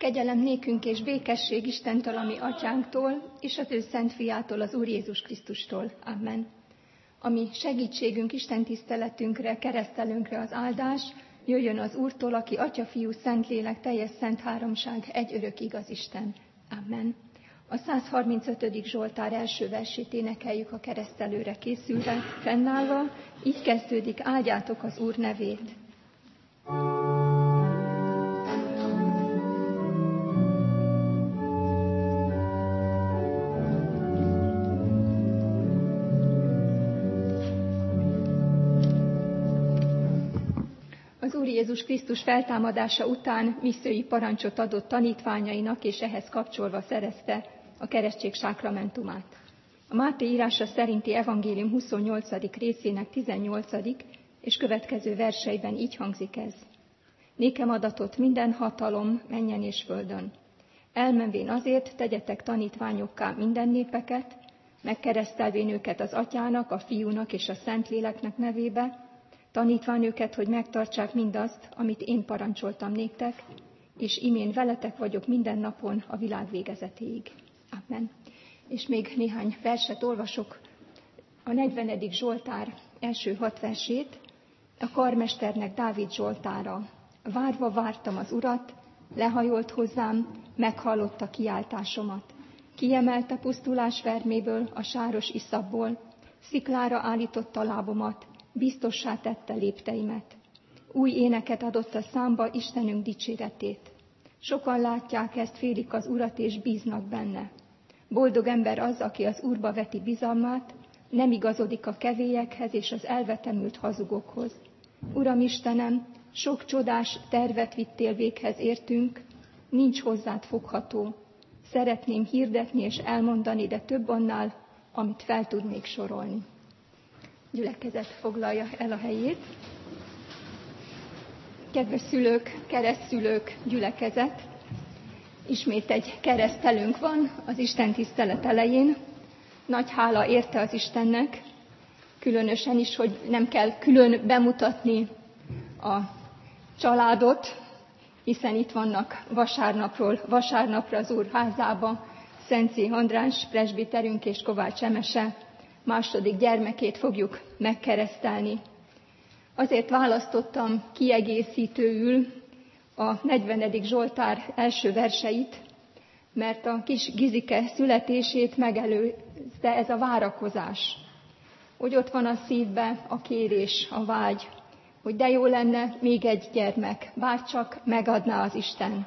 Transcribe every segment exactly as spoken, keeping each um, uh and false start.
Kegyelem nékünk és békesség Istentől, a mi atyánktól, és az ő szent fiától, az Úr Jézus Krisztustól. Amen. Ami segítségünk, Isten tiszteletünkre, keresztelünkre az áldás, jöjjön az Úrtól, aki Atya, Fiú, Szentlélek, teljes szent háromság, egy örök igaz Isten. Amen. A száz harmincötödik Zsoltár első versét énekeljük a keresztelőre készülve, fennállva, így kezdődik: áldjátok az Úr nevét. Az Úr Jézus Krisztus feltámadása után missziói parancsot adott tanítványainak, és ehhez kapcsolva szerezte a keresztség sákramentumát. A Máté írása szerinti evangélium huszonnyolcadik részének tizennyolcadik és következő verseiben így hangzik ez: Nékem adatott minden hatalom mennyen és földön. Elmenvén azért tegyetek tanítványokká minden népeket, megkeresztelvén őket az Atyának, a Fiúnak és a Szentléleknek nevébe, tanítván őket, hogy megtartsák mindazt, amit én parancsoltam néktek, és imén veletek vagyok minden napon a világ végezetéig. Amen. És még néhány verset olvasok. A negyvenedik Zsoltár első hat versét, a karmesternek Dávid Zsoltára. Várva vártam az Urat, lehajolt hozzám, meghallotta kiáltásomat. Kiemelte pusztulás verméből, a sáros iszapból, sziklára állította lábomat, biztossá tette lépteimet. Új éneket adott a számba Istenünk dicséretét. Sokan látják ezt, félik az Urat és bíznak benne. Boldog ember az, aki az Úrba veti bizalmát, nem igazodik a kevélyekhez és az elvetemült hazugokhoz. Uram Istenem, sok csodás tervet vittél véghez értünk, nincs hozzád fogható. Szeretném hirdetni és elmondani, de több annál, amit fel tudnék sorolni. Gyülekezet foglalja el a helyét. Kedves szülők, keresztszülők, gyülekezet, ismét egy keresztelünk van az Isten tisztelet elején. Nagy hála érte az Istennek, különösen is, hogy nem kell külön bemutatni a családot, hiszen itt vannak vasárnapról vasárnapra az Úr házába Szentzé András presbiterünk és Kovács Emese második gyermekét fogjuk megkeresztelni. Azért választottam kiegészítőül a negyvenedik Zsoltár első verseit, mert a kis Gizike születését megelőzte ez a várakozás, hogy ott van a szívbe a kérés, a vágy, hogy de jó lenne még egy gyermek, bárcsak megadná az Isten.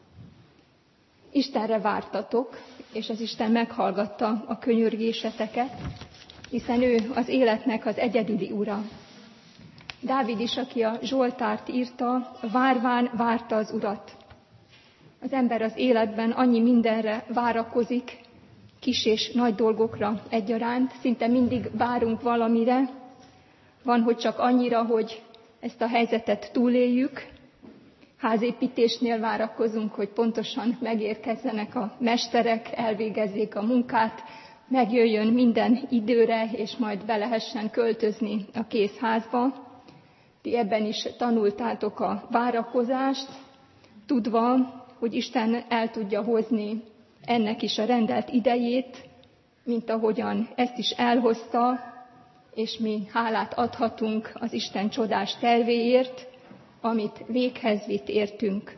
Istenre vártatok, és az Isten meghallgatta a könyörgéseteket, hiszen ő az életnek az egyedüli ura. Dávid is, aki a Zsoltárt írta, várván várta az Urat. Az ember az életben annyi mindenre várakozik, kis és nagy dolgokra egyaránt, szinte mindig várunk valamire. Van, hogy csak annyira, hogy ezt a helyzetet túléljük. Házépítésnél várakozunk, hogy pontosan megérkezzenek a mesterek, elvégezzék a munkát, megjöjjön minden időre, és majd be lehessen költözni a kész házba. Ti ebben is tanultátok a várakozást, tudva, hogy Isten el tudja hozni ennek is a rendelt idejét, mint ahogyan ezt is elhozta, és mi hálát adhatunk az Isten csodás tervéért, amit véghez vitt értünk.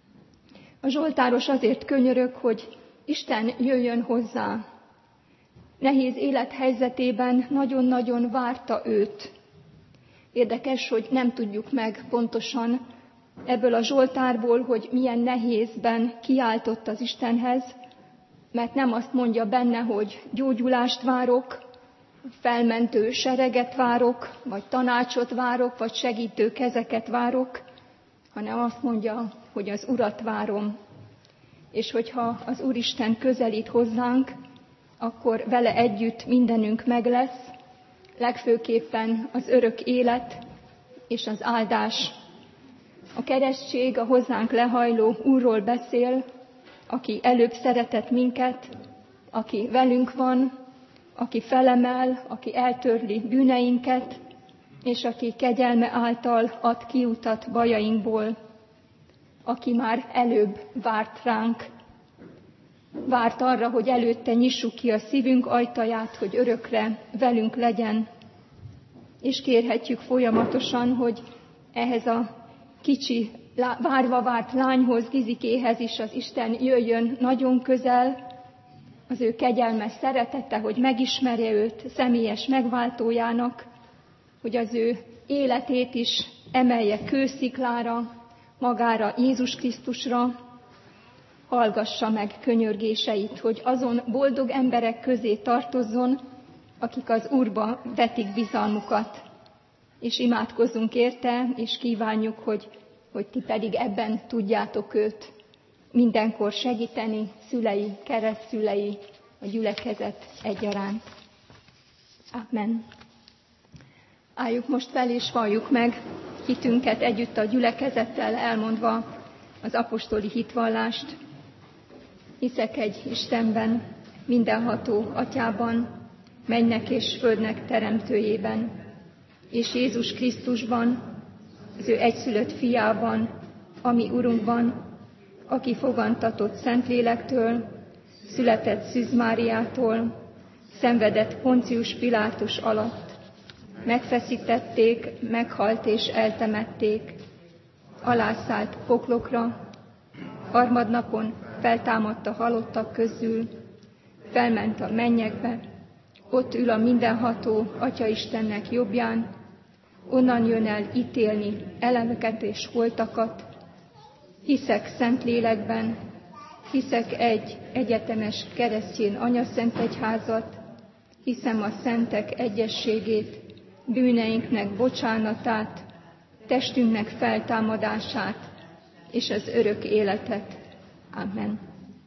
A zsoltáros azért könyörög, hogy Isten jöjjön hozzá. Nehéz élethelyzetében nagyon-nagyon várta őt. Érdekes, hogy nem tudjuk meg pontosan ebből a zsoltárból, hogy milyen nehézben kiáltott az Istenhez, mert nem azt mondja benne, hogy gyógyulást várok, felmentő sereget várok, vagy tanácsot várok, vagy segítő kezeket várok, hanem azt mondja, hogy az Urat várom. És hogyha az Úristen közelít hozzánk, akkor vele együtt mindenünk meg lesz, legfőképpen az örök élet és az áldás. A keresztség a hozzánk lehajló Úrról beszél, aki előbb szeretett minket, aki velünk van, aki felemel, aki eltörli bűneinket, és aki kegyelme által ad kiutat bajainkból. aki már előbb várt ránk. Várt arra, hogy előtte nyissuk ki a szívünk ajtaját, hogy örökre velünk legyen. És kérhetjük folyamatosan, hogy ehhez a kicsi, várva várt lányhoz, Gizikéhez is az Isten jöjjön nagyon közel, az ő kegyelmes szeretete, hogy megismerje őt személyes megváltójának, hogy az ő életét is emelje kősziklára, magára, Jézus Krisztusra, hallgassa meg könyörgéseit, hogy azon boldog emberek közé tartozzon, akik az Úrba vetik bizalmukat. És imádkozzunk érte, és kívánjuk, hogy, hogy ti pedig ebben tudjátok őt mindenkor segíteni, szülei, keresztszülei, a gyülekezet egyaránt. Amen. Álljuk most fel, és valljuk meg hitünket együtt a gyülekezettel, elmondva az apostoli hitvallást. Hiszek egy Istenben, mindenható Atyában, mennynek és földnek teremtőjében, és Jézus Krisztusban, az ő egyszülött fiában, ami Urunkban, aki fogantatott Szentlélektől, született Szűz Máriától, szenvedett Poncius Pilátus alatt, megfeszítették, meghalt és eltemették, alászállt poklokra, harmadnapon feltámadt a halottak közül, felment a mennyekbe, ott ül a mindenható Atya Istennek jobbján, onnan jön el ítélni elemeket és holtakat. Hiszek Szentlélekben, hiszek egy egyetemes keresztény anyaszentegyházat, hiszem a szentek egyességét, bűneinknek bocsánatát, testünknek feltámadását és az örök életet. Amen.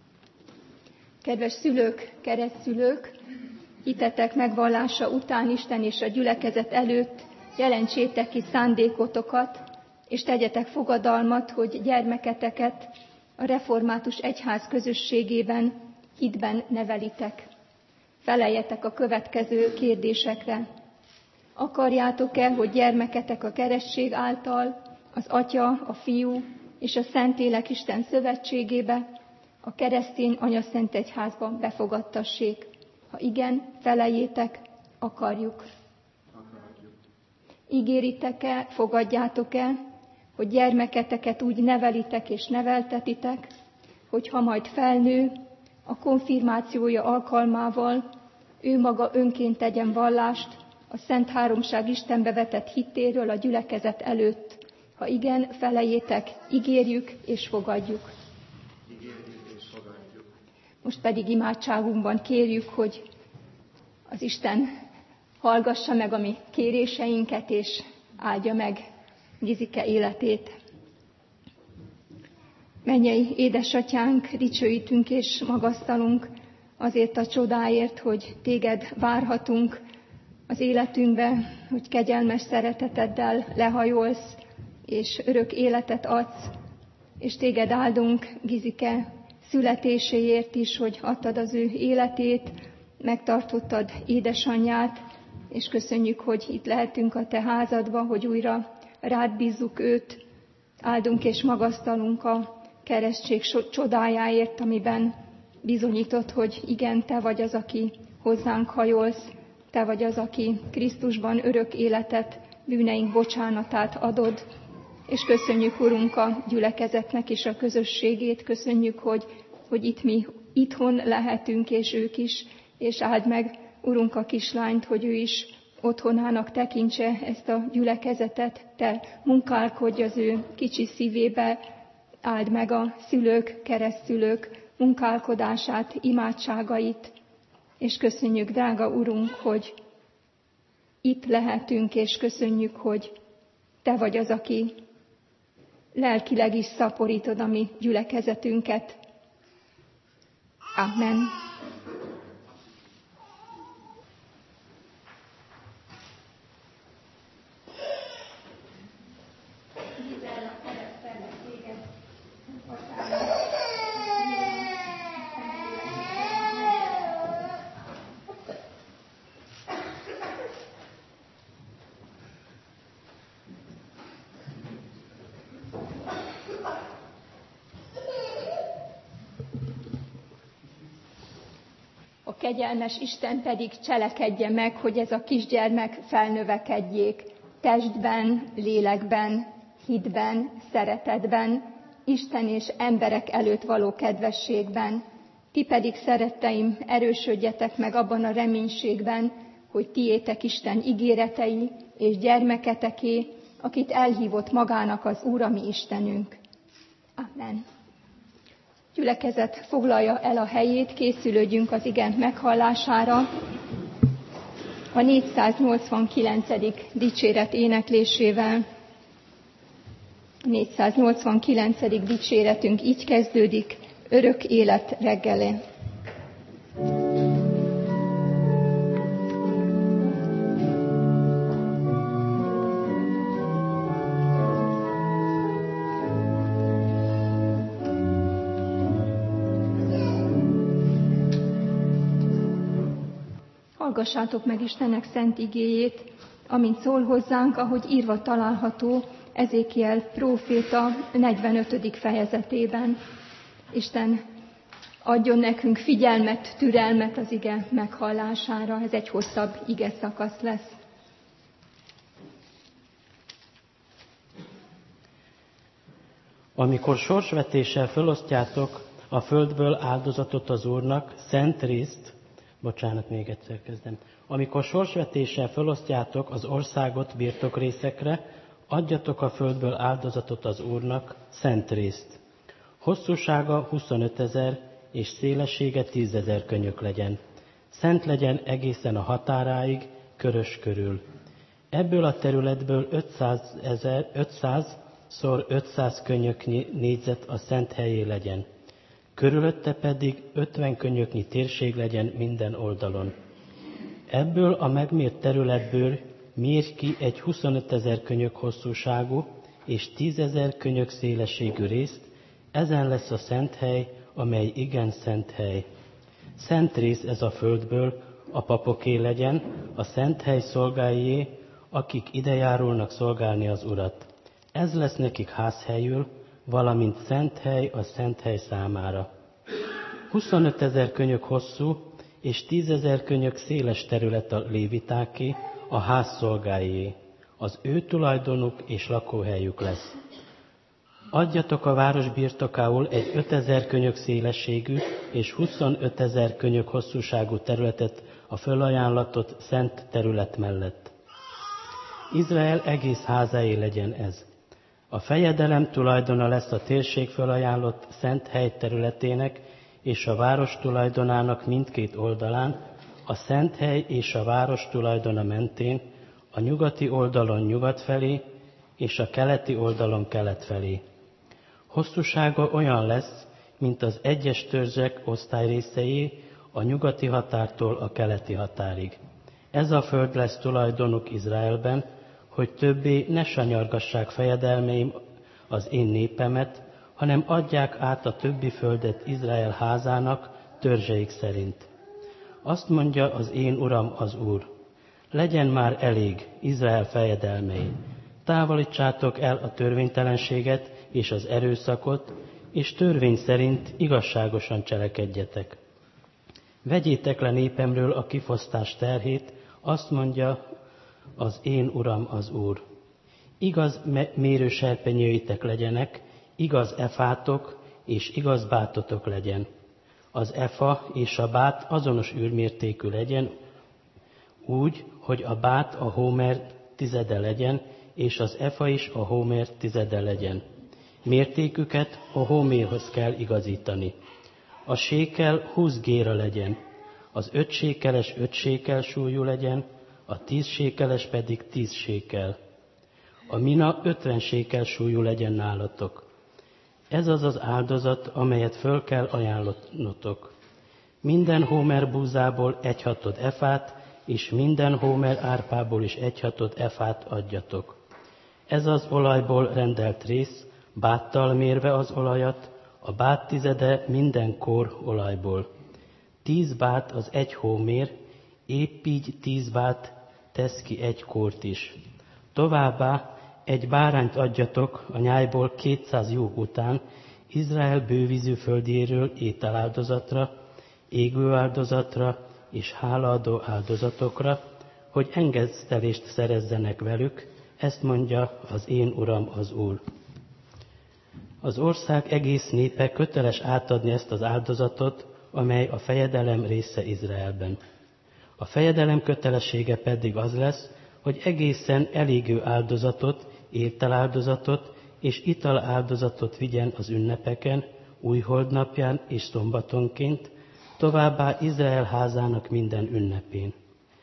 Kedves szülők, keresztszülők, hitetek megvallása után Isten és a gyülekezet előtt jelentsétek ki szándékotokat, és tegyetek fogadalmat, hogy gyermeketeket a református egyház közösségében, hitben nevelitek. Feleljetek a következő kérdésekre. Akarjátok-e, hogy gyermeketek a keresztség által az Atya, a Fiú és a Szentlélek Isten szövetségébe, a keresztény anyaszentegyházba befogadtassék? Ha igen, feleljétek, akarjuk. Akarjuk. Ígéritek-e, fogadjátok-e, hogy gyermeketeket úgy nevelitek és neveltetitek, hogy ha majd felnő, a konfirmációja alkalmával ő maga önként tegyen vallást a Szent Háromság Istenbe vetett hittéről a gyülekezet előtt? Ha igen, felejétek, ígérjük és fogadjuk. Ígérjük és fogadjuk. Most pedig imádságunkban kérjük, hogy az Isten hallgassa meg a mi kéréseinket, és áldja meg Gizike életét. Mennyei édesatyánk, dicsőítünk és magasztalunk azért a csodáért, hogy téged várhatunk az életünkbe, hogy kegyelmes szereteteddel lehajolsz, és örök életet adsz, és téged áldunk Gizike születéséért is, hogy adtad az ő életét, megtartottad édesanyját, és köszönjük, hogy itt lehetünk a te házadba, hogy újra rád bízzuk őt. Áldunk és magasztalunk a keresztség csodájáért, amiben bizonyított, hogy igen, te vagy az, aki hozzánk hajolsz, te vagy az, aki Krisztusban örök életet, bűneink bocsánatát adod, és köszönjük, Urunk, a gyülekezetnek is a közösségét, köszönjük, hogy, hogy itt mi itthon lehetünk, és ők is, és áld meg, Urunk, a kislányt, hogy ő is otthonának tekintse ezt a gyülekezetet, te munkálkodj az ő kicsi szívébe, áld meg a szülők, keresztszülők munkálkodását, imádságait, és köszönjük, drága Urunk, hogy itt lehetünk, és köszönjük, hogy te vagy az, aki lelkileg is szaporítod a mi gyülekezetünket. Amen. kegyelmes Isten pedig cselekedje meg, hogy ez a kisgyermek felnövekedjék testben, lélekben, hitben, szeretetben, Isten és emberek előtt való kedvességben. Ti pedig, szeretteim, erősödjetek meg abban a reménységben, hogy tiétek Isten ígéretei és gyermeketeké, akit elhívott magának az Úr, a mi Istenünk. Amen. Gyülekezet foglalja el a helyét, készülődjünk az ige meghallására. A négyszáznyolcvankilencedik dicséret éneklésével. A négyszáznyolcvankilencedik dicséretünk így kezdődik: Örök élet reggele. Hallgassátok meg Istennek szent igéjét, amint szól hozzánk, ahogy írva található Ezékiel próféta negyvenötödik fejezetében. Isten adjon nekünk figyelmet, türelmet az ige meghallására. Ez egy hosszabb ige szakasz lesz. Amikor sorsvetéssel felosztjátok a földből áldozatot az Úrnak, szent részt, bocsánat, még egyszer kezdem. Amikor sorsvetéssel felosztjátok az országot birtokrészekre, adjatok a földből áldozatot az Úrnak, szent részt. Hosszúsága huszonötezer és szélessége tízezer könyök legyen. Szent legyen egészen a határáig, körös körül. Ebből a területből ötszáz szor ötszáz könyöknyi négyzet a szent helyé legyen. Körülötte pedig ötven könyöknyi térség legyen minden oldalon. Ebből a megmért területből mérj ki egy huszonötezer könyök hosszúságú és tízezer könyök szélességű részt, ezen lesz a szent hely, amely igen szent hely. Szent rész ez a földből, a papoké legyen, a szent hely szolgáié, akik idejárulnak szolgálni az Urat. Ez lesz nekik házhelyül, valamint szent hely a szent hely számára. huszonötezer könyök hosszú és tízezer könyök széles terület a lévitáké, a ház szolgáié. Az ő tulajdonuk és lakóhelyük lesz. Adjatok a város birtokául egy ötezer könyök szélességű és huszonötezer könyök hosszúságú területet a fölajánlatott szent terület mellett. Izrael egész házáé legyen ez. A fejedelem tulajdona lesz a térség fölajánlott szent hely területének és a város tulajdonának mindkét oldalán, a szent hely és a város tulajdona mentén, a nyugati oldalon nyugat felé és a keleti oldalon kelet felé. Hosszúsága olyan lesz, mint az egyes törzsek osztályrészei a nyugati határtól a keleti határig. Ez a föld lesz tulajdonuk Izraelben, hogy többé ne sanyargassák fejedelmeim az én népemet, hanem adják át a többi földet Izrael házának törzseik szerint. Azt mondja az én Uram az Úr: legyen már elég Izrael fejedelmei, távolítsátok el a törvénytelenséget és az erőszakot, és törvény szerint igazságosan cselekedjetek. Vegyétek le népemről a kifosztás terhét, azt mondja az én Uram az Úr. Igaz mérőserpenyőitek legyenek, igaz efátok és igaz bátotok legyen. Az efa és a bát azonos űrmértékű legyen, úgy, hogy a bát a hómer tizede legyen, és az efa is a hómer tizede legyen. Mértéküket a hómérhoz kell igazítani. A sékel húsz géra legyen, az öt sékeles öt sékel súlyú legyen, a tíz sékeles pedig tíz sékel. A mina ötven sékel súlyú legyen nálatok. Ez az az áldozat, amelyet föl kell ajánlanotok. Minden hómer búzából egy hatod efát, és minden hómer árpából is egy hatod efát adjatok. Ez az olajból rendelt rész, báttal mérve az olajat, a bát tizede minden kór olajból. Tíz bát az egy hómér, épp így tíz bát tesz ki egy kórt is. Továbbá egy bárányt adjatok a nyájból kétszáz júg után, Izrael bővízű földjéről ételáldozatra, égőáldozatra, és hálaadó áldozatokra, hogy engesztelést szerezzenek velük, ezt mondja az én Uram az Úr. Az ország egész népe köteles átadni ezt az áldozatot, amely a fejedelem része Izraelben. A fejedelem kötelessége pedig az lesz, hogy egészen elégő áldozatot, ételáldozatot és italáldozatot vigyen az ünnepeken, újholdnapján és szombatonként, továbbá Izrael házának minden ünnepén.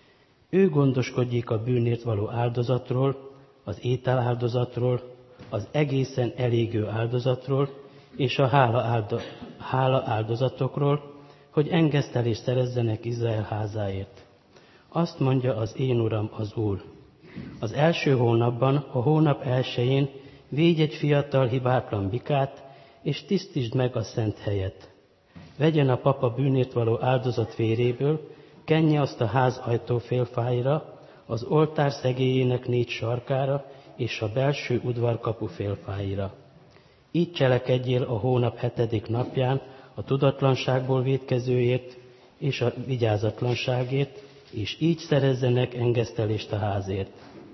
Ő gondoskodjék a bűnért való áldozatról, az ételáldozatról, az egészen elégő áldozatról és a hála, áldo, hála áldozatokról, hogy engesztelést szerezzenek Izrael házáért. Azt mondja az én Uram az Úr. Az első hónapban, a hónap elsején védj egy fiatal hibátlan bikát, és tisztítsd meg a szent helyet. Vegyen a papa bűnért való áldozat véréből, kenje azt a ház ajtófélfáira, az oltár szegélyének négy sarkára, és a belső udvarkapu félfáira. Így cselekedjél a hónap hetedik napján a tudatlanságból vétkezőért és a vigyázatlanságért, és így szerezzenek engesztelést a házért.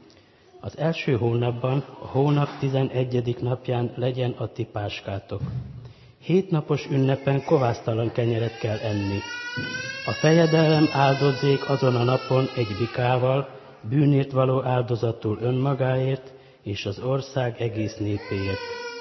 Az első hónapban, a hónap tizenegyedik napján legyen a ti páskátok. Hét napos ünnepen kovásztalan kenyeret kell enni. A fejedelem áldozzék azon a napon egy bikával, bűnért való áldozatul önmagáért, és az ország egész népéért.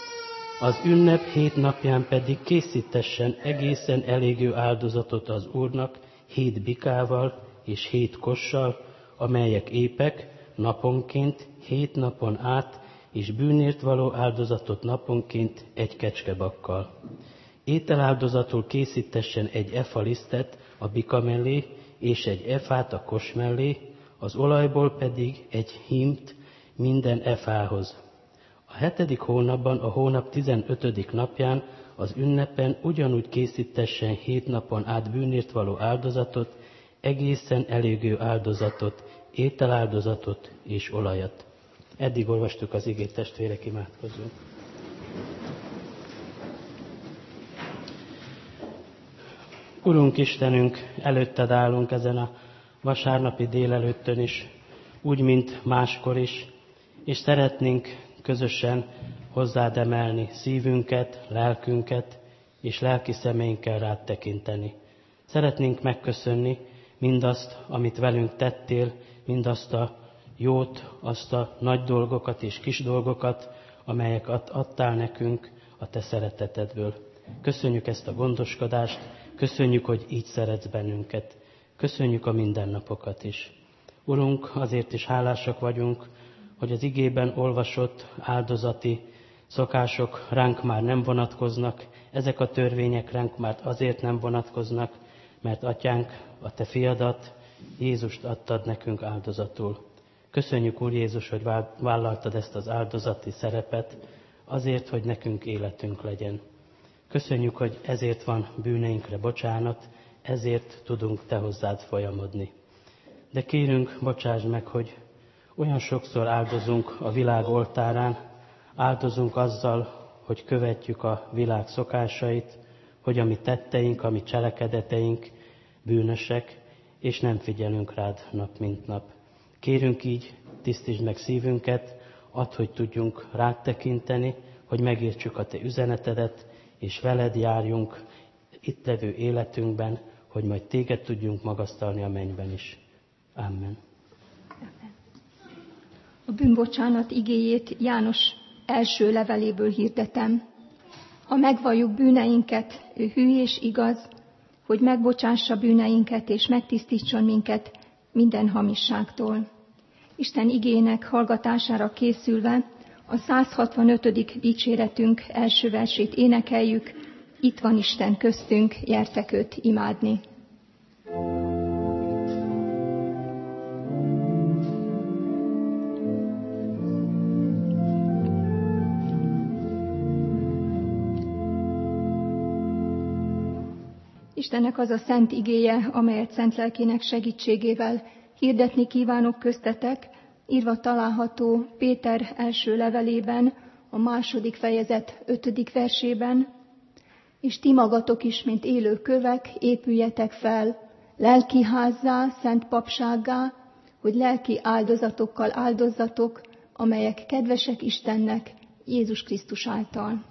Az ünnep hét napján pedig készítessen egészen elégő áldozatot az Úrnak hét bikával és hét kossal, amelyek épek, naponként, hét napon át, és bűnért való áldozatot naponként egy kecskebakkal. Ételáldozatul készítessen egy efa lisztet a bika mellé, és egy efát a kos mellé, az olajból pedig egy hímt minden efához. A hetedik hónapban, a hónap tizenötödik napján, az ünnepen ugyanúgy készítessen hét napon át bűnért való áldozatot, egészen elégő áldozatot, ételáldozatot és olajat. Eddig olvastuk az igét, testvérek, imádkozzunk. Urunk Istenünk, előtted állunk ezen a vasárnapi délelőttön is, úgy, mint máskor is, és szeretnénk közösen hozzád emelni szívünket, lelkünket, és lelki szemeinkkel rád tekinteni. Szeretnénk megköszönni mindazt, amit velünk tettél, mindazt a jót, azt a nagy dolgokat és kis dolgokat, amelyeket adtál nekünk a te szeretetedből. Köszönjük ezt a gondoskodást, köszönjük, hogy így szeretsz bennünket. Köszönjük a mindennapokat is. Urunk, azért is hálásak vagyunk, hogy az igében olvasott áldozati szokások ránk már nem vonatkoznak, ezek a törvények ránk már azért nem vonatkoznak, mert Atyánk, a te fiadat, Jézust adtad nekünk áldozatul. Köszönjük, Úr Jézus, hogy vállaltad ezt az áldozati szerepet, azért, hogy nekünk életünk legyen. Köszönjük, hogy ezért van bűneinkre bocsánat, ezért tudunk te hozzád folyamodni. De kérünk, bocsáss meg, hogy olyan sokszor áldozunk a világ oltárán, áldozunk azzal, hogy követjük a világ szokásait, hogy a mi tetteink, a mi cselekedeteink bűnösek, és nem figyelünk rád nap mint nap. Kérünk így, tisztítsd meg szívünket, add, hogy tudjunk rád tekinteni, hogy megértsük a te üzenetedet, és veled járjunk itt levő életünkben, hogy majd téged tudjunk magasztalni a mennyben is. Amen. A bűnbocsánat igéjét János első leveléből hirdetem. Ha megvalljuk bűneinket, ő hű és igaz, hogy megbocsássa bűneinket és megtisztítson minket minden hamisságtól. Isten igének hallgatására készülve a száz hatvanötödik dicséretünk első versét énekeljük. Itt van Isten köztünk, gyertek őt imádni. Istennek az a szent igéje, amelyet szent lelkének segítségével hirdetni kívánok köztetek, írva található Péter első levelében, a második fejezet ötödik versében, és ti magatok is, mint élő kövek, épüljetek fel, lelki házzá, szent papsággá, hogy lelki áldozatokkal áldozzatok, amelyek kedvesek Istennek Jézus Krisztus által.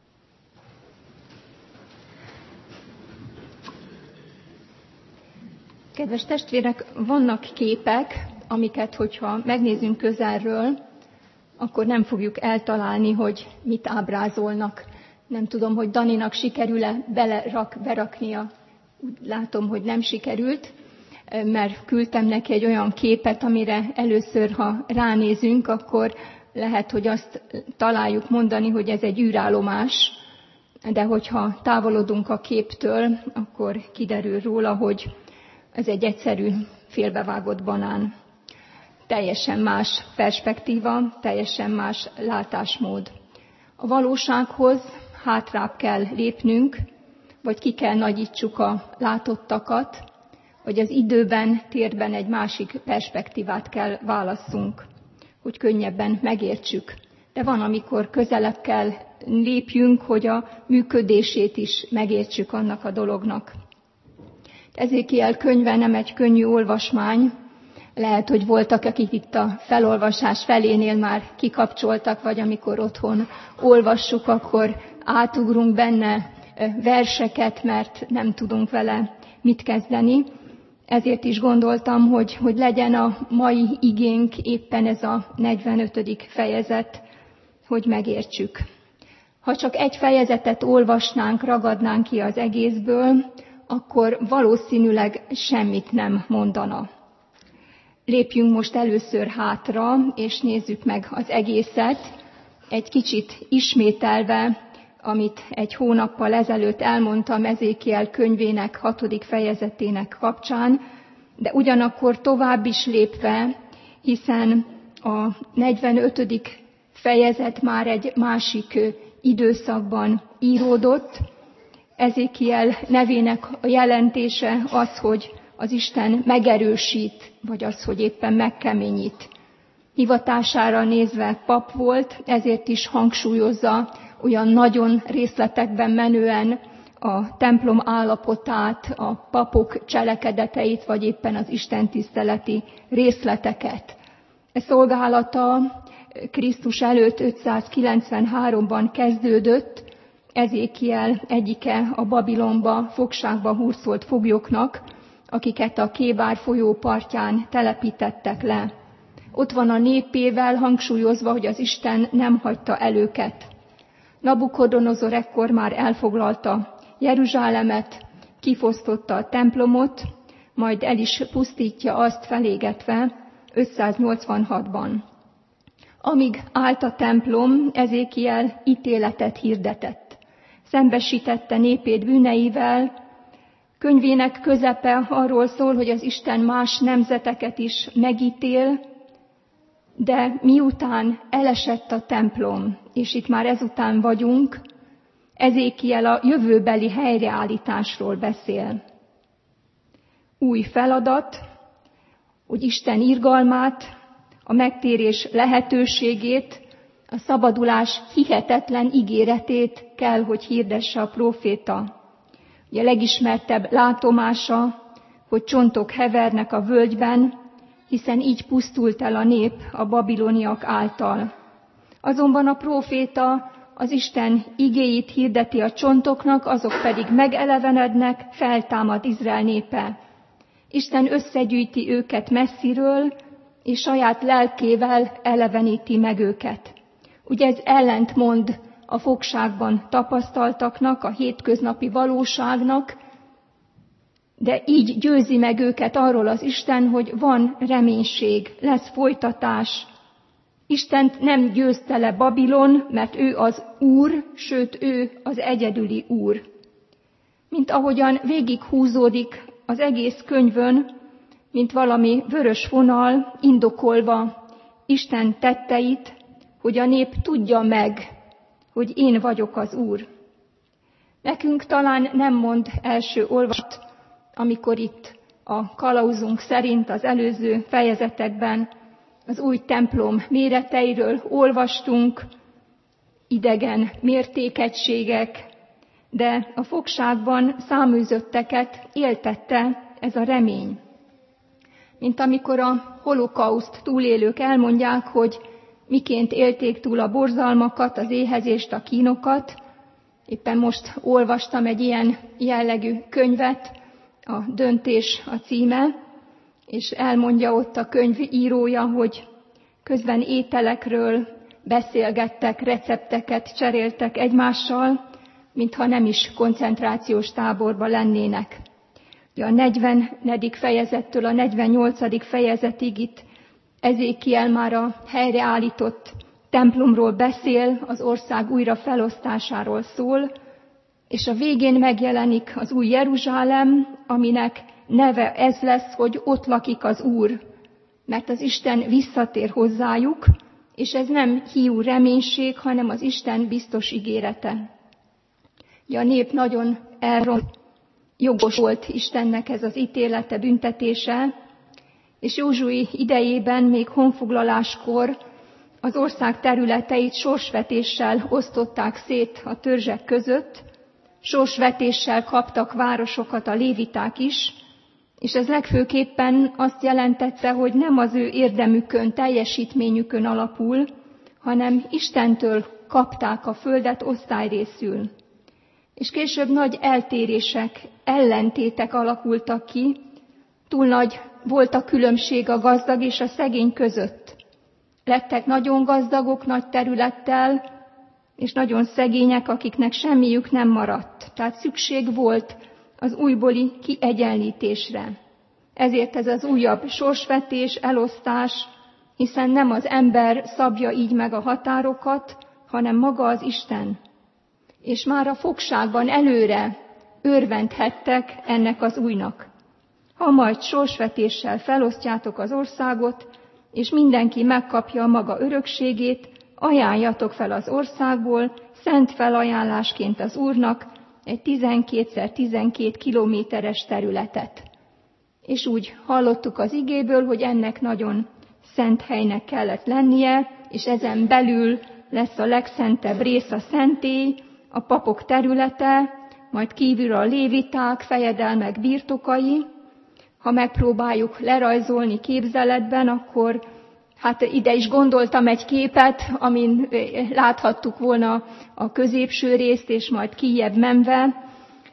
Kedves testvérek, vannak képek, amiket, hogyha megnézünk közelről, akkor nem fogjuk eltalálni, hogy mit ábrázolnak. Nem tudom, hogy Daninak sikerül-e belerak, beraknia. Úgy látom, hogy nem sikerült, mert küldtem neki egy olyan képet, amire először, ha ránézünk, akkor lehet, hogy azt találjuk mondani, hogy ez egy űrállomás, de hogyha távolodunk a képtől, akkor kiderül róla, hogy ez egy egyszerű, félbevágott banán. Teljesen más perspektíva, teljesen más látásmód. A valósághoz hátrább kell lépnünk, vagy ki kell nagyítsuk a látottakat, vagy az időben, térben egy másik perspektívát kell válasszunk, hogy könnyebben megértsük. De van, amikor közelebb kell lépjünk, hogy a működését is megértsük annak a dolognak. Ezékiel könyve nem egy könnyű olvasmány. Lehet, hogy voltak, akik itt a felolvasás felénél már kikapcsoltak, vagy amikor otthon olvassuk, akkor átugrunk benne verseket, mert nem tudunk vele mit kezdeni. Ezért is gondoltam, hogy, hogy legyen a mai igénk éppen ez a negyvenötödik fejezet, hogy megértsük. Ha csak egy fejezetet olvasnánk, ragadnánk ki az egészből, akkor valószínűleg semmit nem mondana. Lépjünk most először hátra, és nézzük meg az egészet, egy kicsit ismételve, amit egy hónappal ezelőtt elmondtam Ezékiel könyvének hatodik fejezetének kapcsán, de ugyanakkor tovább is lépve, hiszen a negyvenötödik fejezet már egy másik időszakban íródott. Ezékiel nevének a jelentése az, hogy az Isten megerősít, vagy az, hogy éppen megkeményít. Hivatására nézve pap volt, ezért is hangsúlyozza olyan nagyon részletekben menően a templom állapotát, a papok cselekedeteit, vagy éppen az istentiszteleti részleteket. E szolgálata Krisztus előtt ötszázkilencvenháromban kezdődött, Ezékiel egyike a Babilonba fogságba hurcolt foglyoknak, akiket a Kébár folyó partján telepítettek le. Ott van a népével hangsúlyozva, hogy az Isten nem hagyta el őket. Nabukodonozor ekkor már elfoglalta Jeruzsálemet, kifosztotta a templomot, majd el is pusztítja azt felégetve ötszáznyolcvanhatban. Amíg állt a templom, Ezékiel ítéletet hirdetett. Szembesítette népét bűneivel. Könyvének közepe arról szól, hogy az Isten más nemzeteket is megítél, de miután elesett a templom, és itt már ezután vagyunk, Ezékiel a jövőbeli helyreállításról beszél. Új feladat, hogy Isten irgalmát, a megtérés lehetőségét, a szabadulás hihetetlen ígéretét kell, hogy hirdesse a próféta. A legismertebb látomása, hogy csontok hevernek a völgyben, hiszen így pusztult el a nép a babiloniak által. Azonban a próféta az Isten igéit hirdeti a csontoknak, azok pedig megelevenednek, feltámad Izrael népe. Isten összegyűjti őket messziről, és saját lelkével eleveníti meg őket. Ugye ez ellentmond a fogságban tapasztaltaknak, a hétköznapi valóságnak, de így győzi meg őket arról az Isten, hogy van reménység, lesz folytatás. Istent nem győzte le Babilon, mert ő az Úr, sőt ő az egyedüli Úr. Mint ahogyan végighúzódik az egész könyvön, mint valami vörös vonal, indokolva Isten tetteit, hogy a nép tudja meg, hogy én vagyok az Úr. Nekünk talán nem mond első olvasat, amikor itt a kalauzunk szerint az előző fejezetekben az új templom méreteiről olvastunk, idegen mértékegységek, de a fogságban száműzötteket éltette ez a remény. Mint amikor a holokauszt túlélők elmondják, hogy miként élték túl a borzalmakat, az éhezést, a kínokat. Éppen most olvastam egy ilyen jellegű könyvet, a Döntés a címe, és elmondja ott a könyv írója, hogy közben ételekről beszélgettek, recepteket cseréltek egymással, mintha nem is koncentrációs táborban lennének. A negyvenedik fejezettől a negyvennyolcadik fejezetig itt Ezékiel már a helyreállított templomról beszél, az ország újra felosztásáról szól, és a végén megjelenik az új Jeruzsálem, aminek neve ez lesz, hogy ott lakik az Úr, mert az Isten visszatér hozzájuk, és ez nem hiú reménység, hanem az Isten biztos ígérete. A nép nagyon elront, jogos volt Istennek ez az ítélete, büntetése, és Józsui idejében, még honfoglaláskor az ország területeit sorsvetéssel osztották szét a törzsek között, sorsvetéssel kaptak városokat a léviták is, és ez legfőképpen azt jelentette, hogy nem az ő érdemükön, teljesítményükön alapul, hanem Istentől kapták a földet osztályrészül. És később nagy eltérések, ellentétek alakultak ki, túl nagy volt a különbség a gazdag és a szegény között. Lettek nagyon gazdagok nagy területtel, és nagyon szegények, akiknek semmiük nem maradt. Tehát szükség volt az újbóli kiegyenlítésre. Ezért ez az újabb sorsvetés, elosztás, hiszen nem az ember szabja így meg a határokat, hanem maga az Isten. És már a fogságban előre örvendhettek ennek az újnak. Ha majd sorsvetéssel felosztjátok az országot, és mindenki megkapja a maga örökségét, ajánljatok fel az országból, szent felajánlásként az Úrnak egy tizenkétszer tizenkét kilométeres területet. És úgy hallottuk az igéből, hogy ennek nagyon szent helynek kellett lennie, és ezen belül lesz a legszentebb rész, a szentély, a papok területe, majd kívül a léviták, fejedelmek birtokai. Ha megpróbáljuk lerajzolni képzeletben, akkor hát ide is gondoltam egy képet, amin láthattuk volna a középső részt, és majd kijebb menve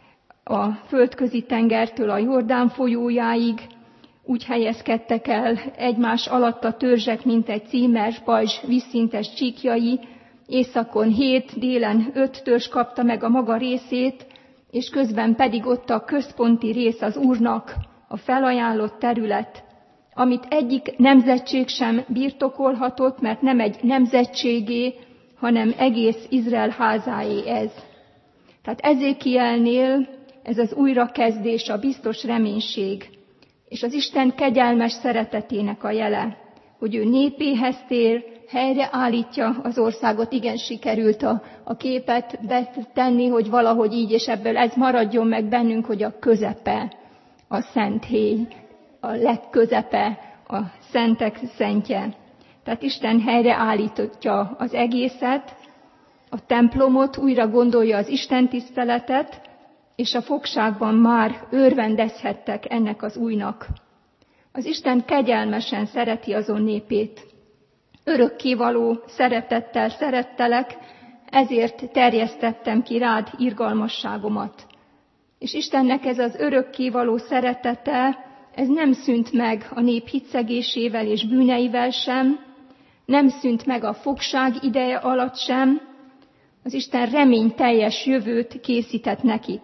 a földközi tengertől a Jordán folyójáig úgy helyezkedtek el egymás alatt a törzsek, mint egy címers, pajzs, vízszintes csíkjai. Északon hét, délen öt törzs kapta meg a maga részét, és közben pedig ott a központi rész az Úrnak, a felajánlott terület, amit egyik nemzetség sem birtokolhatott, mert nem egy nemzetségé, hanem egész Izrael házáé ez. Tehát Ezékielnél ez az újrakezdés, a biztos reménység, és az Isten kegyelmes szeretetének a jele, hogy ő népéhez tér, helyreállítja az országot. Igen, sikerült a, a képet betenni, hogy valahogy így, és ebből ez maradjon meg bennünk, hogy a közepe, a szent héj, a legközepe, a szentek szentje. Tehát Isten helyreállítja az egészet, a templomot, újra gondolja az Isten tiszteletet, és a fogságban már örvendezhettek ennek az újnak. Az Isten kegyelmesen szereti azon népét. Örökkévaló szeretettel szerettelek, ezért terjesztettem ki rád irgalmasságomat. És Istennek ez az örökkévaló szeretete, ez nem szűnt meg a nép hitszegésével és bűneivel sem, nem szűnt meg a fogság ideje alatt sem, az Isten reményteljes jövőt készített nekik.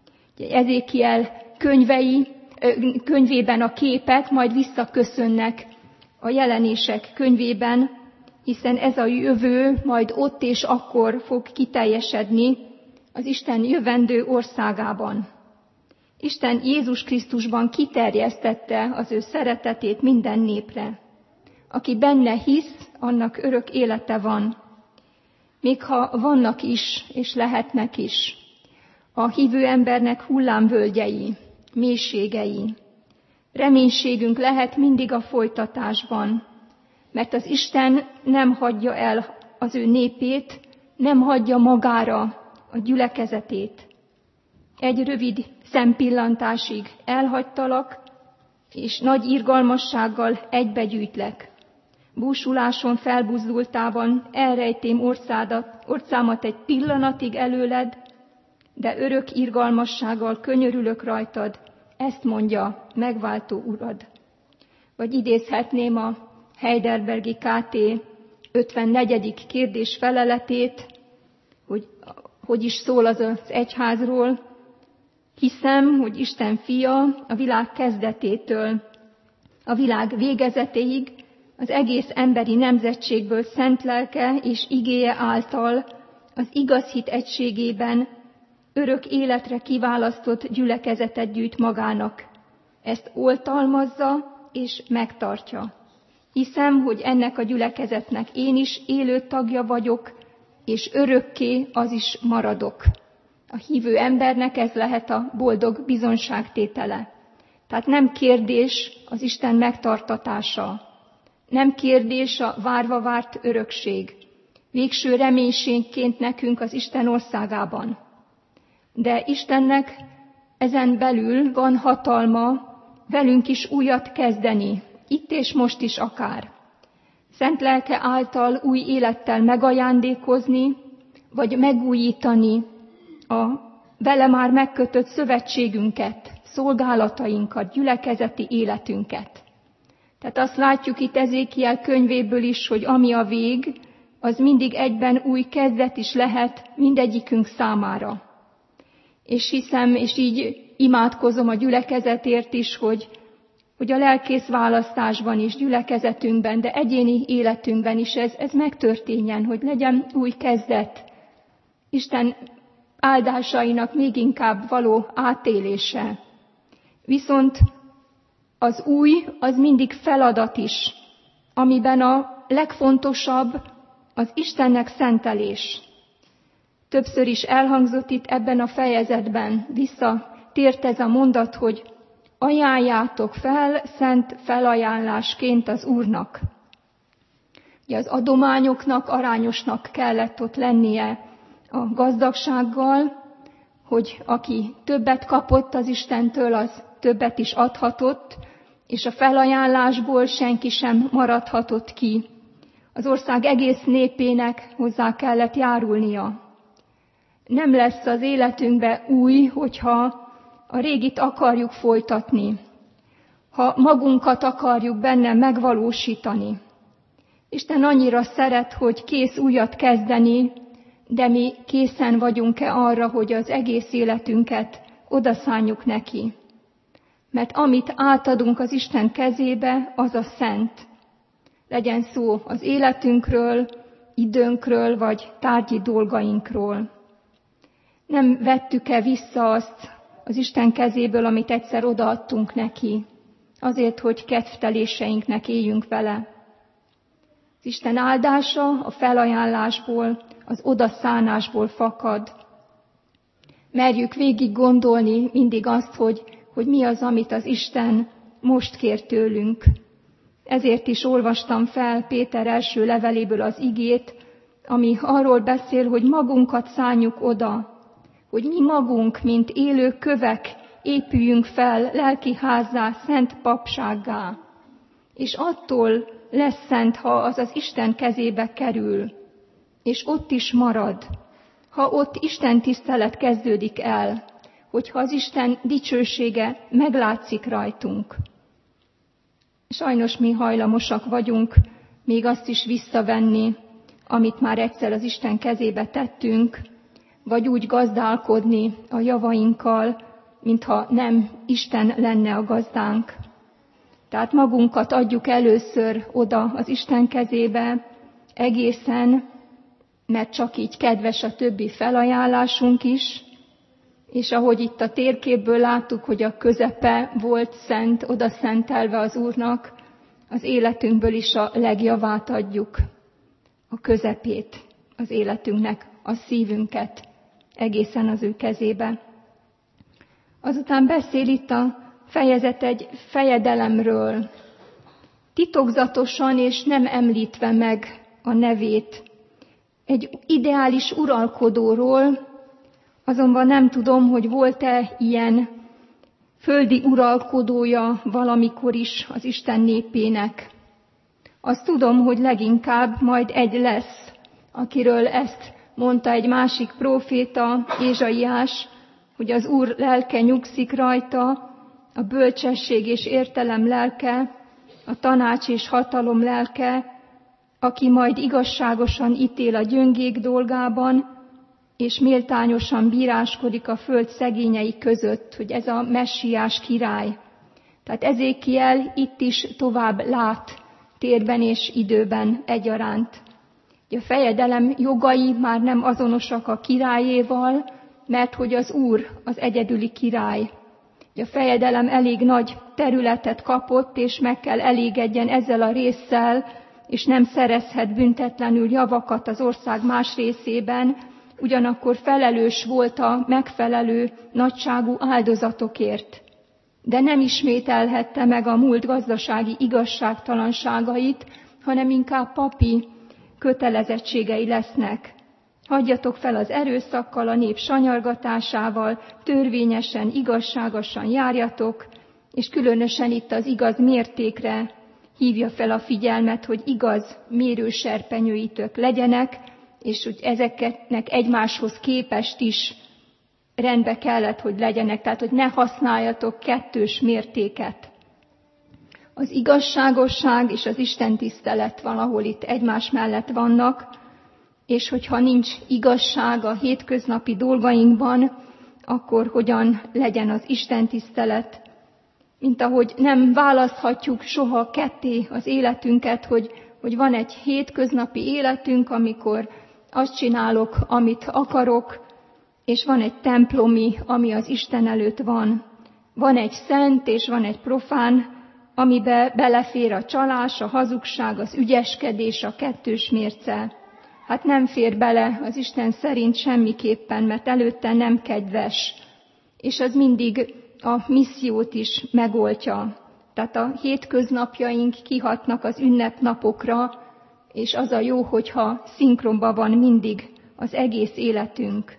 Ezékiel könyvei, könyvében a képek majd visszaköszönnek a jelenések könyvében, hiszen ez a jövő majd ott és akkor fog kiteljesedni az Isten jövendő országában. Isten Jézus Krisztusban kiterjesztette az ő szeretetét minden népre. Aki benne hisz, annak örök élete van. Még ha vannak is, és lehetnek is, a hívő embernek hullámvölgyei, mélységei. Reménységünk lehet mindig a folytatásban, mert az Isten nem hagyja el az ő népét, nem hagyja magára a gyülekezetét. Egy rövid szempillantásig elhagytalak, és nagy irgalmassággal egybegyűjtlek. Búsuláson felbuzdultában elrejtém orcádat, orcámat egy pillanatig előled, de örök irgalmassággal könyörülök rajtad, ezt mondja megváltó Urad. Vagy idézhetném a Heidelbergi ká té ötvennegyedik kérdés feleletét, hogy hogy is szól az az egyházról. Hiszem, hogy Isten fia a világ kezdetétől a világ végezetéig az egész emberi nemzetségből szent lelke és igéje által az igaz hit egységében örök életre kiválasztott gyülekezetet gyűjt magának. Ezt oltalmazza és megtartja. Hiszem, hogy ennek a gyülekezetnek én is élő tagja vagyok, és örökké az is maradok. A hívő embernek ez lehet a boldog bizonságtétele. Tehát nem kérdés az Isten megtartatása, nem kérdés a várva várt örökség, végső reménységként nekünk az Isten országában. De Istennek ezen belül van hatalma velünk is újat kezdeni, itt és most is akár. Szent lelke által új élettel megajándékozni, vagy megújítani a vele már megkötött szövetségünket, szolgálatainkat, gyülekezeti életünket. Tehát azt látjuk itt Ezékiel könyvéből is, hogy ami a vég, az mindig egyben új kezdet is lehet mindegyikünk számára. És hiszem, és így imádkozom a gyülekezetért is, hogy, hogy a lelkész választásban is, gyülekezetünkben, de egyéni életünkben is ez, ez megtörténjen, hogy legyen új kezdet. Isten áldásainak még inkább való átélése. Viszont az új, az mindig feladat is, amiben a legfontosabb az Istennek szentelés. Többször is elhangzott itt ebben a fejezetben, visszatért ez a mondat, hogy ajánljátok fel szent felajánlásként az Úrnak. Ugye az adományoknak arányosnak kellett ott lennie a gazdagsággal, hogy aki többet kapott az Istentől, az többet is adhatott, és a felajánlásból senki sem maradhatott ki. Az ország egész népének hozzá kellett járulnia. Nem lesz az életünkbe új, hogyha a régit akarjuk folytatni, ha magunkat akarjuk benne megvalósítani. Isten annyira szeret, hogy kész újat kezdeni, de mi készen vagyunk-e arra, hogy az egész életünket odaszánjuk neki. Mert amit átadunk az Isten kezébe, az a szent. Legyen szó az életünkről, időnkről, vagy tárgyi dolgainkról. Nem vettük-e vissza azt az Isten kezéből, amit egyszer odaadtunk neki, azért, hogy kedvteléseinknek éljünk vele. Az Isten áldása a felajánlásból, az odaszánásból fakad. Merjük végig gondolni mindig azt, hogy, hogy mi az, amit az Isten most kér tőlünk. Ezért is olvastam fel Péter első leveléből az igét, ami arról beszél, hogy magunkat szánjuk oda, hogy mi magunk, mint élő kövek, épüljünk fel lelki házzá, szent papsággá. És attól lesz szent, ha az az Isten kezébe kerül, és ott is marad, ha ott Isten tisztelet kezdődik el, hogyha az Isten dicsősége meglátszik rajtunk. Sajnos mi hajlamosak vagyunk még azt is visszavenni, amit már egyszer az Isten kezébe tettünk, vagy úgy gazdálkodni a javainkkal, mintha nem Isten lenne a gazdánk. Tehát magunkat adjuk először oda az Isten kezébe egészen, mert csak így kedves a többi felajánlásunk is, és ahogy itt a térképből láttuk, hogy a közepe volt szent, oda szentelve az Úrnak, az életünkből is a legjavát adjuk, a közepét az életünknek, a szívünket egészen az ő kezébe. Azután beszél itt a fejezet egy fejedelemről, titokzatosan és nem említve meg a nevét, egy ideális uralkodóról, azonban nem tudom, hogy volt-e ilyen földi uralkodója valamikor is az Isten népének. Azt tudom, hogy leginkább majd egy lesz, akiről ezt mondta egy másik próféta, Ézsaiás, hogy az Úr lelke nyugszik rajta, a bölcsesség és értelem lelke, a tanács és hatalom lelke, aki majd igazságosan ítél a gyöngék dolgában, és méltányosan bíráskodik a föld szegényei között, hogy ez a messiás király. Tehát Ezékiel itt is tovább lát, térben és időben egyaránt. A fejedelem jogai már nem azonosak a királyéval, mert hogy az Úr az egyedüli király. A fejedelem elég nagy területet kapott, és meg kell elégedjen ezzel a résszel, és nem szerezhet büntetlenül javakat az ország más részében, ugyanakkor felelős volt a megfelelő nagyságú áldozatokért. De nem ismételhette meg a múlt gazdasági igazságtalanságait, hanem inkább papi kötelezettségei lesznek. Hagyjatok fel az erőszakkal, a nép sanyargatásával, törvényesen, igazságosan járjatok, és különösen itt az igaz mértékre hívja fel a figyelmet, hogy igaz mérőserpenyőitök legyenek, és hogy ezeknek egymáshoz képest is rendbe kellett, hogy legyenek, tehát hogy ne használjatok kettős mértéket. Az igazságosság és az istentisztelet valahol itt egymás mellett vannak, és hogyha nincs igazság a hétköznapi dolgainkban, akkor hogyan legyen az istentisztelet? Mint ahogy nem választhatjuk soha ketté az életünket, hogy, hogy van egy hétköznapi életünk, amikor azt csinálok, amit akarok, és van egy templomi, ami az Isten előtt van. Van egy szent, és van egy profán, amibe belefér a csalás, a hazugság, az ügyeskedés, a kettős mérce. Hát nem fér bele az Isten szerint semmiképpen, mert előtte nem kedves, és az mindig a missziót is megoldja. Tehát a hétköznapjaink kihatnak az ünnepnapokra, és az a jó, hogyha szinkronban van mindig az egész életünk.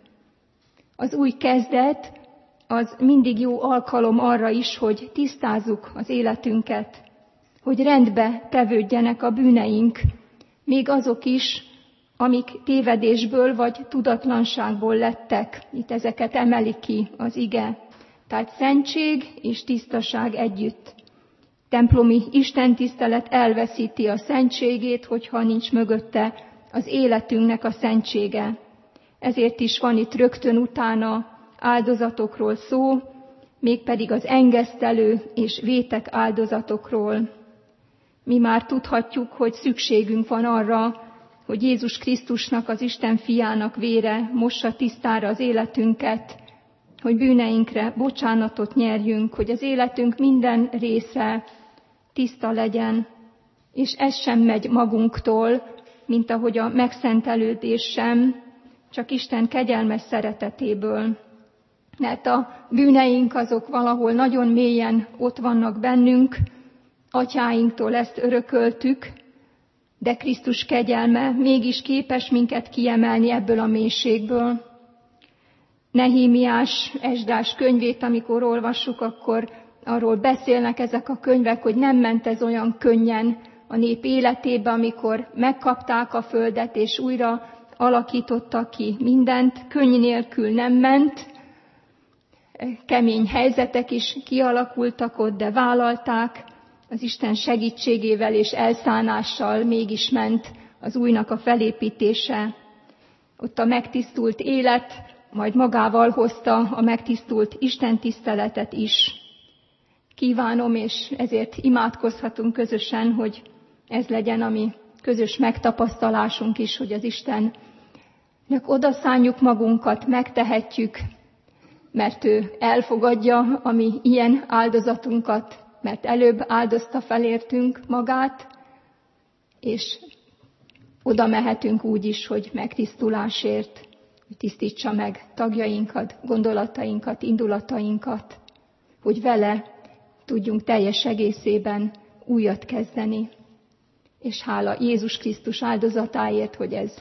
Az új kezdet az mindig jó alkalom arra is, hogy tisztázzuk az életünket, hogy rendbe tevődjenek a bűneink, még azok is, amik tévedésből vagy tudatlanságból lettek. Itt ezeket emeli ki az ige. Tehát szentség és tisztaság együtt. Templomi istentisztelet elveszíti a szentségét, hogyha nincs mögötte az életünknek a szentsége. Ezért is van itt rögtön utána áldozatokról szó, mégpedig az engesztelő és vétek áldozatokról. Mi már tudhatjuk, hogy szükségünk van arra, hogy Jézus Krisztusnak, az Isten fiának vére mossa tisztára az életünket, hogy bűneinkre bocsánatot nyerjünk, hogy az életünk minden része tiszta legyen, és ez sem megy magunktól, mint ahogy a megszentelődés sem, csak Isten kegyelmes szeretetéből. Mert a bűneink azok valahol nagyon mélyen ott vannak bennünk, atyáinktól ezt örököltük, de Krisztus kegyelme mégis képes minket kiemelni ebből a mélységből. Nehémiás, Esdrás könyvét, amikor olvassuk, akkor arról beszélnek ezek a könyvek, hogy nem ment ez olyan könnyen a nép életébe, amikor megkapták a földet, és újra alakítottak ki mindent. Könny nélkül nem ment, kemény helyzetek is kialakultak ott, de vállalták. Az Isten segítségével és elszánással mégis ment az újnak a felépítése. Ott a megtisztult élet majd magával hozta a megtisztult istentiszteletet is. Kívánom, és ezért imádkozhatunk közösen, hogy ez legyen a mi közös megtapasztalásunk is, hogy az Istennek odaszánjuk magunkat, megtehetjük, mert ő elfogadja a mi ilyen áldozatunkat, mert előbb áldozta felértünk magát, és oda mehetünk úgy is, hogy megtisztulásért, hogy tisztítsa meg tagjainkat, gondolatainkat, indulatainkat, hogy vele tudjunk teljes egészében újat kezdeni. És hála Jézus Krisztus áldozatáért, hogy ez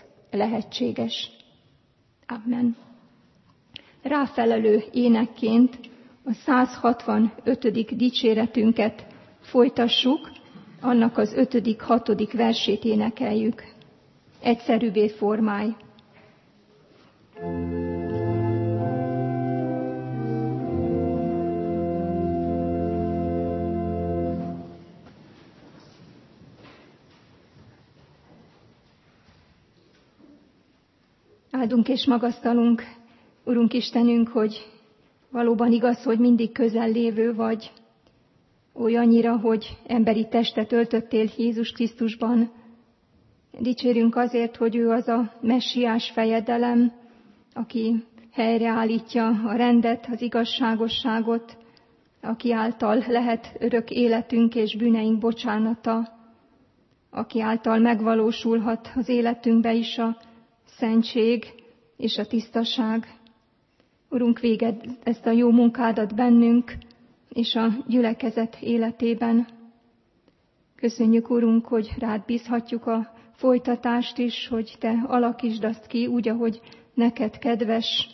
lehetséges. Amen. Ráfelelő énekként a száz hatvanötödik dicséretünket folytassuk, annak az ötödik, hatodik versét énekeljük. Egyszerűvé formálj. Áldunk és magasztalunk, Urunk Istenünk, hogy valóban igaz, hogy mindig közel lévő vagy, olyannyira, hogy emberi testet öltöttél Jézus Krisztusban. Dicsérünk azért, hogy ő az a messiás fejedelem, aki helyreállítja a rendet, az igazságosságot, aki által lehet örök életünk és bűneink bocsánata, aki által megvalósulhat az életünkbe is a szentség és a tisztaság. Urunk, végedd ezt a jó munkádat bennünk és a gyülekezet életében. Köszönjük, Urunk, hogy rád bízhatjuk a folytatást is, hogy te alakítsd azt ki úgy, ahogy neked kedves.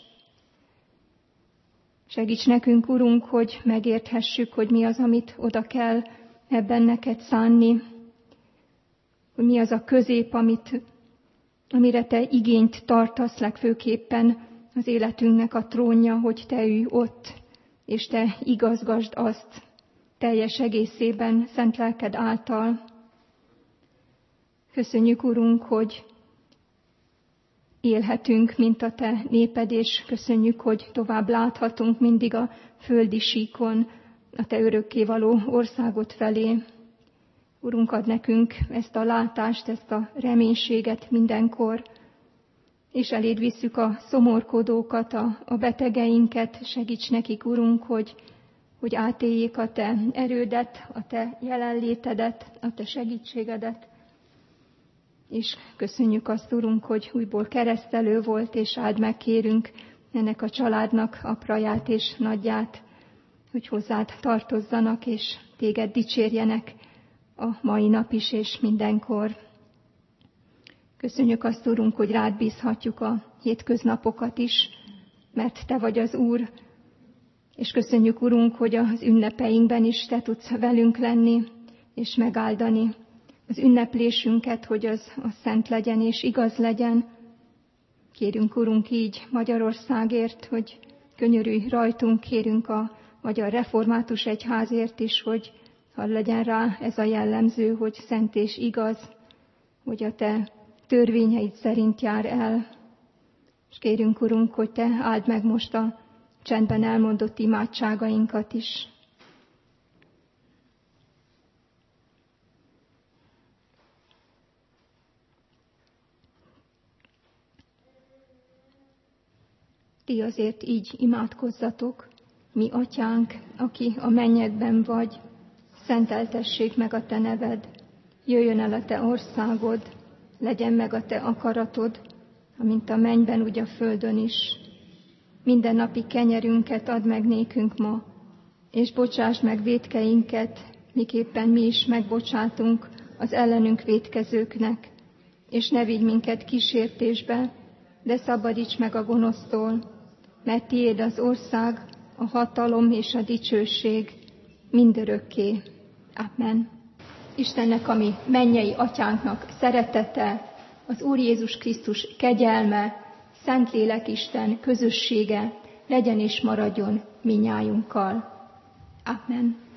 Segíts nekünk, Urunk, hogy megérthessük, hogy mi az, amit oda kell ebben neked szánni, hogy mi az a közép, amit, amire te igényt tartasz legfőképpen az életünknek a trónja, hogy te ülj ott, és te igazgasd azt teljes egészében szent lelked által. Köszönjük, Urunk, hogy élhetünk, mint a te néped, és köszönjük, hogy tovább láthatunk mindig a földi síkon, a te örökkévaló országot felé. Urunk, ad nekünk ezt a látást, ezt a reménységet mindenkor, és eléd visszük a szomorkodókat, a, a betegeinket, segíts nekik, Urunk, hogy, hogy átéljék a te erődet, a te jelenlétedet, a te segítségedet. És köszönjük azt, Urunk, hogy újból keresztelő volt, és áld meg, kérünk ennek a családnak apraját és nagyját, hogy hozzád tartozzanak, és téged dicsérjenek a mai nap is, és mindenkor. Köszönjük azt, Urunk, hogy rád bízhatjuk a hétköznapokat is, mert te vagy az Úr, és köszönjük, Urunk, hogy az ünnepeinkben is te tudsz velünk lenni, és megáldani az ünneplésünket, hogy az, az szent legyen és igaz legyen. Kérünk, Urunk, így Magyarországért, hogy könyörülj rajtunk, kérünk a Magyar Református Egyházért is, hogy hadd legyen rá ez a jellemző, hogy szent és igaz, hogy a te törvényeid szerint jár el. És kérünk, Urunk, hogy te áld meg most a csendben elmondott imádságainkat is. Ti azért így imádkozzatok, mi atyánk, aki a mennyekben vagy, szenteltessék meg a te neved, jöjjön el a te országod, legyen meg a te akaratod, amint a mennyben, úgy a földön is. Minden napi kenyerünket add meg nékünk ma, és bocsásd meg vétkeinket, miképpen mi is megbocsátunk az ellenünk vétkezőknek, és ne vigy minket kísértésbe, de szabadíts meg a gonosztól, mert tiéd az ország, a hatalom és a dicsőség mindörökké. Amen. Istennek, ami mennyei atyánknak szeretete, az Úr Jézus Krisztus kegyelme, Szentlélek Isten közössége legyen és maradjon minnyájunkkal. Amen.